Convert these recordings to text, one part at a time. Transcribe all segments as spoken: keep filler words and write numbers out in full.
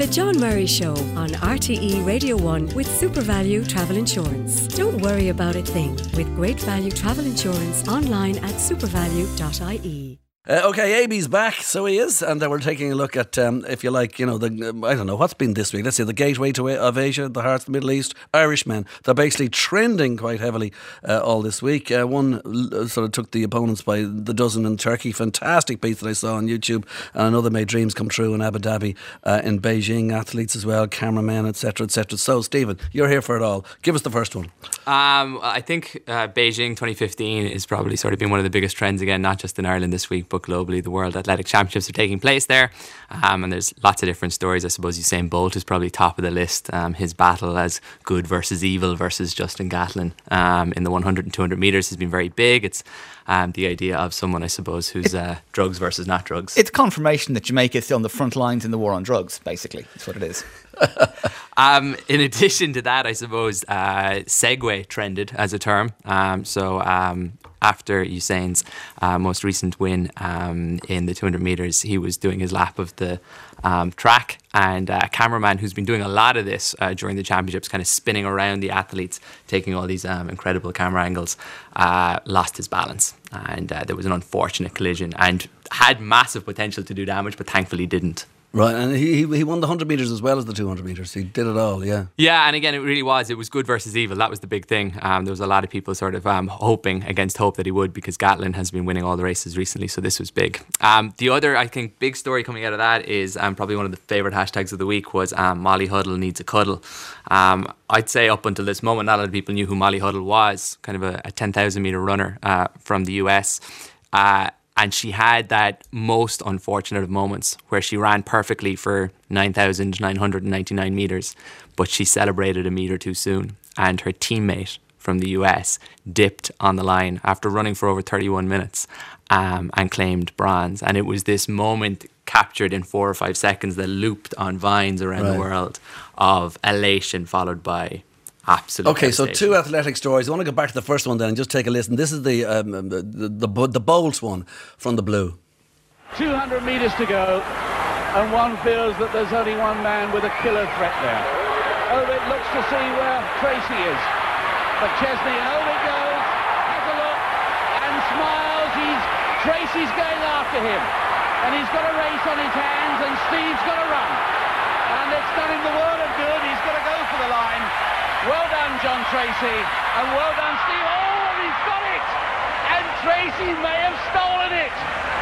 The John Murray Show on R T E Radio one with SuperValue Travel Insurance. Don't worry about a thing with great value travel insurance online at supervalue dot I E. Uh, okay, A B's back, so he is, and uh, we're taking a look at, um, if you like, you know, the uh, I don't know, what's been this week? Let's see, the gateway to of Asia, the heart of the Middle East, Irishmen. They're basically trending quite heavily uh, all this week. Uh, one uh, sort of took the opponents by the dozen in Turkey. Fantastic piece that I saw on YouTube. And another made dreams come true in Abu Dhabi, uh, in Beijing, athletes as well, cameramen, et cetera, et cetera. So, Stephen, you're here for it all. Give us the first one. Um, I think uh, Beijing twenty fifteen is probably sort of been one of the biggest trends again, not just in Ireland this week, but globally. The World Athletic Championships are taking place there, um, and there's lots of different stories. I suppose Usain Bolt is probably top of the list. Um, his battle as good versus evil versus Justin Gatlin um, in the one hundred and two hundred metres has been very big. It's um, the idea of someone, I suppose, who's uh, drugs versus not drugs. It's confirmation that Jamaica is still on the front lines in the war on drugs, basically. That's what it is. um, in addition to that, I suppose uh, Segway trended as a term. Um, so um, after Usain's uh, most recent win um, in the two hundred metres, he was doing his lap of the um, track, and uh, a cameraman who's been doing a lot of this uh, during the championships, kind of spinning around the athletes, taking all these um, incredible camera angles, uh, lost his balance, and uh, there was an unfortunate collision and had massive potential to do damage, but thankfully didn't. Right, and he he won the one hundred metres as well as the two hundred metres. He did it all, yeah. Yeah, and again, it really was. It was good versus evil. That was the big thing. Um, there was a lot of people sort of um, hoping against hope that he would, because Gatlin has been winning all the races recently, so this was big. Um, the other, I think, big story coming out of that is um, probably one of the favourite hashtags of the week was um, Molly Huddle needs a cuddle. Um, I'd say up until this moment, not a lot of people knew who Molly Huddle was, kind of a, a ten thousand metre runner uh, from the U S. Uh, And she had that most unfortunate of moments where she ran perfectly for nine thousand nine hundred ninety-nine metres, but she celebrated a metre too soon. And her teammate from the U S dipped on the line after running for over thirty-one minutes um, and claimed bronze. And it was this moment captured in four or five seconds that looped on vines around right. the world of elation followed by absolute Okay, so two athletic stories. I want to go back to the first one then and just take a listen. This is the um, the, the, the, the Bolt one from the blue. two hundred metres to go, and one feels that there's only one man with a killer threat there. Ovid looks to see where Tracy is, but Chesney, and Ovid goes, has a look, and smiles. He's Tracy's going after him, and he's got a race on his hands, and Steve's got to run, and it's done him the world of good. He's got to go for the line. Well done, John Tracy, and well done, Steve. Oh, and he's got it! And Tracy may have stolen it.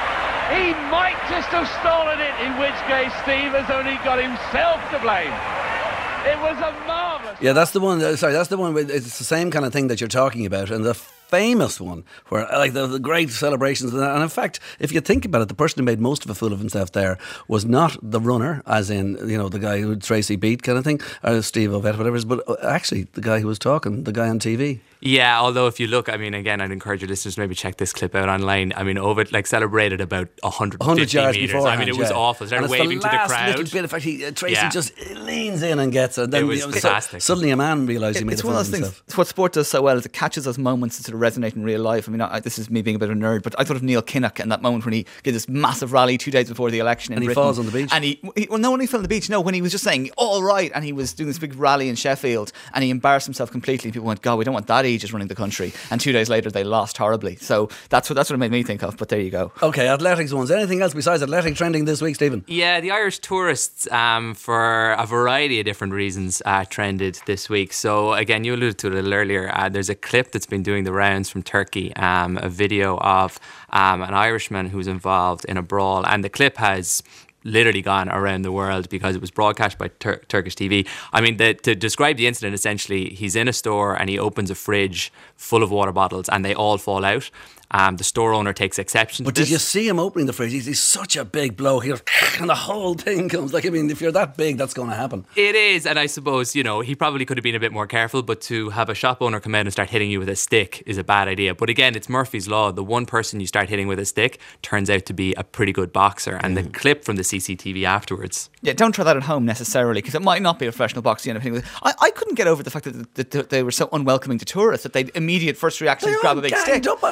He might just have stolen it, in which case Steve has only got himself to blame. It was a marvellous... Yeah, that's the one, sorry, that's the one, it's the same kind of thing that you're talking about, and the famous one where like the, the great celebrations and, that. And in fact, if you think about it, the person who made most of a fool of himself there was not the runner, as in, you know, the guy who Tracy beat kind of thing, or Steve Ovett, whatever it is, but actually the guy who was talking, the guy on T V. Yeah, although if you look, I mean, again, I'd encourage your listeners to maybe check this clip out online. I mean, Ovid like celebrated about one hundred fifty yards metres. before. I mean, it was yeah. awful. Started and waving the to the last crowd. Little bit, in fact, he, uh, Tracy yeah. just leans in and gets it. Then, it was you know, fantastic. So, suddenly a man realised it, he made it's a one fool of of those himself. things. It's what sport does so well is it catches those moments that sort of resonate in real life. I mean, I, this is me being a bit of a nerd, but I thought of Neil Kinnock and that moment when he did this massive rally two days before the election in and he Britain. falls on the beach. And he, he well, no, when he fell on the beach, no, when he was just saying all right, and he was doing this big rally in Sheffield, and he embarrassed himself completely. And people went, God, we don't want that Aegis running the country. And two days later, they lost horribly. So that's what that's what it made me think of. But there you go. Okay, athletics ones. Anything else besides athletic trending this week, Stephen? Yeah, the Irish tourists, um, for a variety of different reasons, uh, trended this week. So again, you alluded to it a little earlier. Uh, there's a clip that's been doing the rounds from Turkey, um, a video of um, an Irishman who's involved in a brawl, and the clip has literally gone around the world because it was broadcast by Tur- Turkish T V. I mean, the, to describe the incident, essentially, he's in a store and he opens a fridge full of water bottles and they all fall out. Um, the store owner takes exception but to this. But did you see him opening the fridge? He's, he's such a big bloke. He goes, and the whole thing comes. Like, I mean, if you're that big, that's going to happen. It is, and I suppose, you know, he probably could have been a bit more careful, but to have a shop owner come out and start hitting you with a stick is a bad idea. But again, it's Murphy's Law. The one person you start hitting with a stick turns out to be a pretty good boxer. And mm. the clip from the C C T V afterwards. Yeah, don't try that at home necessarily, because it might not be a professional boxer. You know, I, I couldn't get over the fact that, that, that they were so unwelcoming to tourists, that they'd immediate first reaction is grab a big stick. Up at him. I mean, I've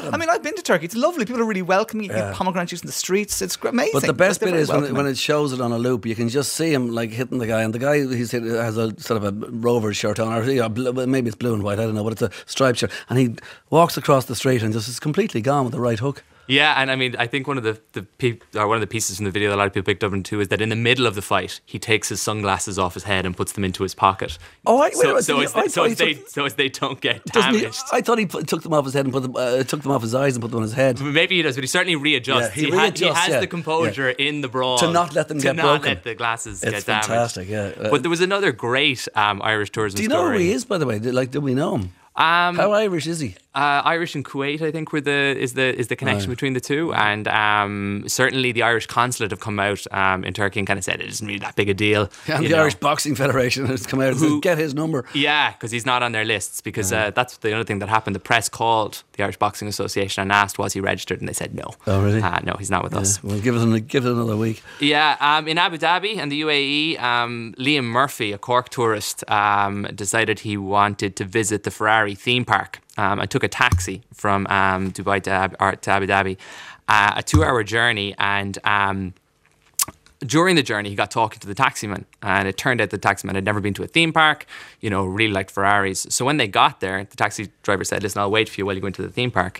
been to Turkey. It's lovely. People are really welcoming. You Yeah. get pomegranate juice in the streets. It's gr- amazing. But the best Like, bit they're is very when it, welcoming. when it shows it on a loop, you can just see him like hitting the guy, and the guy he's hit, has a sort of a Rovers shirt on, or you know, bl- maybe it's blue and white, I don't know, but it's a striped shirt, and he walks across the street and just is completely gone with the right hook. Yeah, and I mean, I think one of the the peop- or one of the pieces from the video that a lot of people picked up on too is that in the middle of the fight, he takes his sunglasses off his head and puts them into his pocket. Oh, I- wait, so, wait, so, did as he- I they, so, thought as he they, took- so as they don't get Doesn't he- damaged. I thought he put, took them off his head and put them, uh, took them off his eyes and put them on his head. Maybe he does, but he certainly readjusts. Yeah, he ha- readjusts, he has yeah. the composure in the brawl To not let them to get not broken. let the glasses It's get damaged. fantastic, yeah. Uh, But there was another great um, Irish tourism Do you know story. who he is, by the way? Did- Like, do we know him? Um, How Irish is he? Uh, Irish and Kuwait, I think, were the is the is the connection Right. between the two, and um, certainly the Irish consulate have come out um, in Turkey and kind of said it isn't really that big a deal. And you the know. Irish Boxing Federation has come out and Who- said, get his number. Yeah, because he's not on their lists. Because uh, that's the other thing that happened. The press called the Irish Boxing Association and asked, was he registered? And they said no. Oh, really? Uh, no, he's not with us. Well, give it, an, give it another week. Yeah, um, in Abu Dhabi and the U A E, um, Liam Murphy, a Cork tourist, um, decided he wanted to visit the Ferrari theme park. Um, I took a taxi from um, Dubai to, Ab- or to Abu Dhabi, uh, a two-hour journey, and um, during the journey, he got talking to the taximan, and it turned out the taximan had never been to a theme park, you know, really liked Ferraris. So when they got there, the taxi driver said, listen, I'll wait for you while you go into the theme park.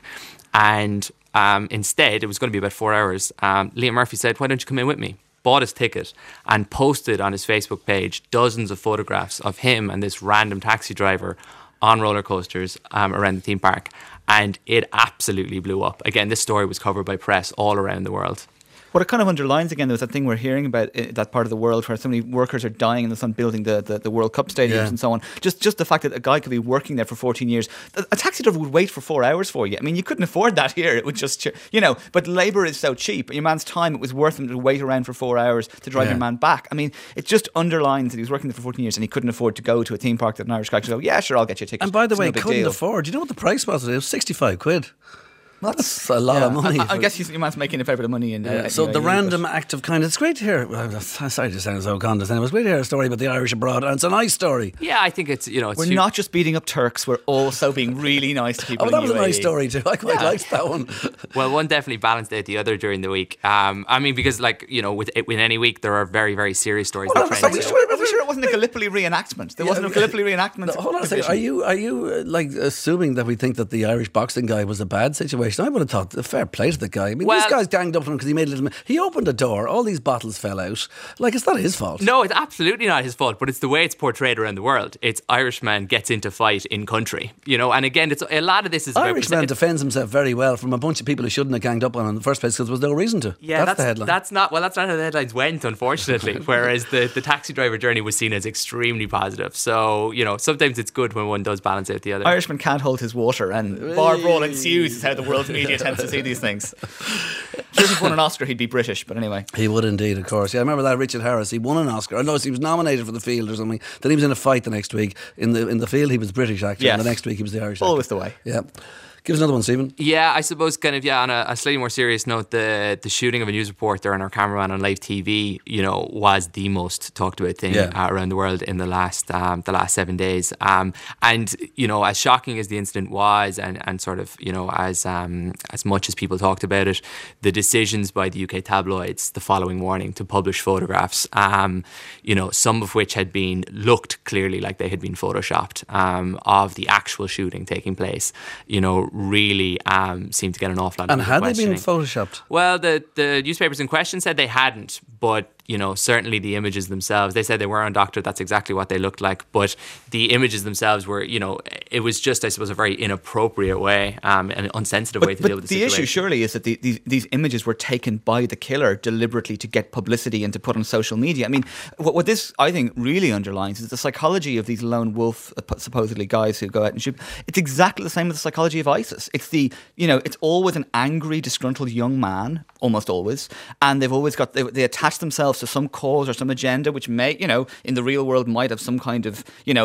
And um, instead, it was going to be about four hours. Um, Liam Murphy said, why don't you come in with me? Bought his ticket and posted on his Facebook page dozens of photographs of him and this random taxi driver on roller coasters um, around the theme park. And it absolutely blew up. Again, this story was covered by press all around the world. What it kind of underlines again, there's that thing we're hearing about in that part of the world where so many workers are dying in the sun building the, the, the World Cup stadiums Yeah. and so on. Just just the fact that a guy could be working there for fourteen years. A, a taxi driver would wait for four hours for you. I mean, you couldn't afford that here. It would just, you know, but labour is so cheap. Your man's time, it was worth him to wait around for four hours to drive Yeah. your man back. I mean, it just underlines that he was working there for fourteen years and he couldn't afford to go to a theme park that an Irish guy could go, yeah, sure, I'll get you a ticket. And by the It's way, no big couldn't deal. afford. Do you know what the price was? It was sixty-five quid. That's a lot of Yeah. money. I, I for- guess he's, your man's making a fair bit of money. In, uh, Yeah, so anyway, the but- random act of kindness. It's great to hear. I'm sorry to sound so condescending. It was great to hear a story about the Irish abroad, and it's a nice story. Yeah, I think it's, you know, it's We're su- not just beating up Turks, we're also being really nice to people Oh, in that was a U A E. nice story too. I quite liked that one. Well, one definitely balanced out the other during the week. Um, I mean, because like, you know, with with any week there are very, very serious stories Well, that that was trend. Are we So- sure, are we sure it wasn't a Gallipoli reenactment? There wasn't a Gallipoli reenactment. No, hold on a second. division. Are you are you uh, like assuming that we think that the Irish boxing guy was a bad situation? I would have thought a fair play to the guy. I mean, Well- these guys ganged up on him because he made a little. He opened a door. All these bottles fell out. Like it's not his fault. No, it's absolutely not his fault, but it's the way it's portrayed around the world. It's Irishman gets into fight in country, you know, and again, it's a lot of this is about Irishman perce- defends himself very well from a bunch of people who shouldn't have ganged up on him in the first place because there was no reason to. Yeah, that's, that's, the headline. that's not well. That's not how the headlines went, unfortunately. Whereas the, the taxi driver journey was seen as extremely positive. So you know, sometimes it's good when one does balance out the other. Irishman can't hold his water, and bar brawl ensues is how the world's media tends to see these things. Sure, if he'd won an Oscar, he'd be British, but anyway. He would indeed, of course. Yeah, I remember that Richard Harris. He won an Oscar. I know he was nominated for The Field or something. Then he was in a fight the next week. In the in the Field, he was British actor, Yes. and the next week he was the Irish. Always actor. the way. Yeah. Give us another one, Stephen. Yeah, I suppose kind of yeah. On a, a slightly more serious note, the the shooting of a news reporter and our cameraman on live T V, you know, was the most talked about thing Yeah. uh, around the world in the last um, the last seven days. Um, and you know, as shocking as the incident was, and, and sort of you know as um, as much as people talked about it, the decisions by the U K tabloids the following morning to publish photographs, um, you know, some of which had been looked clearly like they had been photoshopped um, of the actual shooting taking place, you know. Really um, seemed to get an awful lot of And had they been questioning. photoshopped? Well, the, the newspapers in question said they hadn't, but you know, certainly the images themselves, they said they were undoctored, that's exactly what they looked like, but the images themselves were, you know, it was just, I suppose, a very inappropriate way, um, an unsensitive way But, to deal but with the the issue situation. surely is that the, these, these images were taken by the killer deliberately to get publicity and to put on social media. I mean, what, what this, I think, really underlines is the psychology of these lone wolf, uh, supposedly guys who go out and shoot. It's exactly the same as the psychology of ISIS. It's the, you know, it's always an angry, disgruntled young man, almost always, and they've always got, they, they attach themselves to some cause or some agenda which may, you know, in the real world might have some kind of, you know,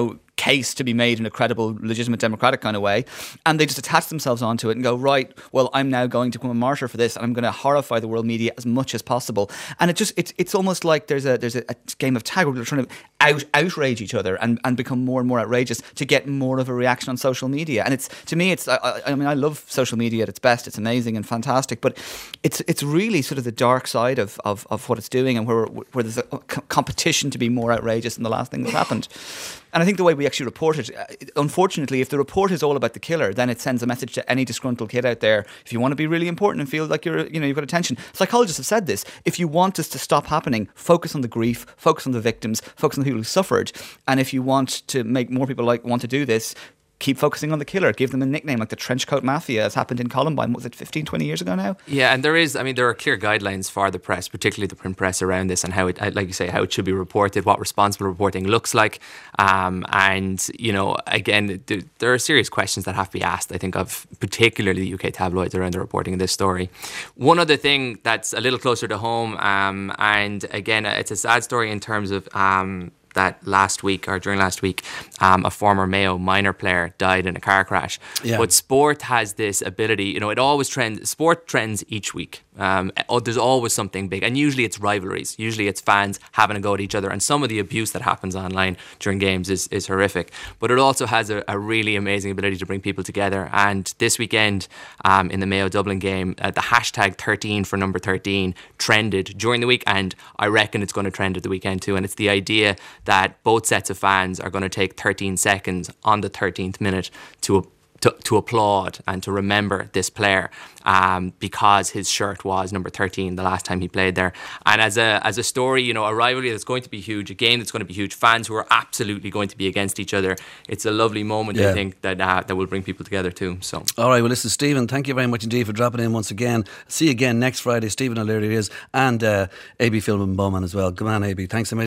case to be made in a credible, legitimate, democratic kind of way, and they just attach themselves onto it and go, right, well, I'm now going to become a martyr for this, and I'm going to horrify the world media as much as possible. And it just it's it's almost like there's a there's a, a game of tag where they're trying to out outrage each other and, and become more and more outrageous to get more of a reaction on social media. And it's to me, it's I, I mean, I love social media at its best. It's amazing and fantastic, but it's it's really sort of the dark side of of, of what it's doing, and where where there's a competition to be more outrageous than the last thing that's happened. And I think the way we actually report it, unfortunately, if the report is all about the killer, then it sends a message to any disgruntled kid out there. If you want to be really important and feel like you're, you know, you've got attention. Psychologists have said this. If you want this to stop happening, focus on the grief, focus on the victims, focus on the people who suffered. And if you want to make more people like want to do this, keep focusing on the killer. Give them a nickname like the Trenchcoat Mafia, as happened in Columbine. Was it fifteen, twenty years ago now? Yeah, and there is, I mean, there are clear guidelines for the press, particularly the print press, around this and how it, like you say, how it should be reported, what responsible reporting looks like. Um, and, you know, again, there, there are serious questions that have to be asked, I think, of particularly the U K tabloids around the reporting of this story. One other thing that's a little closer to home, um, and again, it's a sad story in terms of Um, that last week or during last week, um, a former Mayo minor player died in a car crash. Yeah. But sport has this ability, you know, it always trends, sport trends each week. Um, oh, there's always something big, and usually it's rivalries. Usually it's fans having a go at each other, and some of the abuse that happens online during games is, is horrific. But it also has a, a really amazing ability to bring people together. And this weekend, um, in the Mayo Dublin game, uh, the hashtag thirteen for number thirteen trended during the week, and I reckon it's going to trend at the weekend too. And it's the idea that both sets of fans are going to take thirteen seconds on the thirteenth minute to To, to applaud and to remember this player, um, because his shirt was number thirteen the last time he played there. And as a as a story, you know, a rivalry that's going to be huge, a game that's going to be huge, fans who are absolutely going to be against each other. It's a lovely moment, yeah. I think, that uh, that will bring people together too. So, all right, well, listen, Stephen, thank you very much indeed for dropping in once again. See you again next Friday. Stephen O'Leary is, and uh, A B Philbin Bowman as well. Come on, A B. Thanks a million.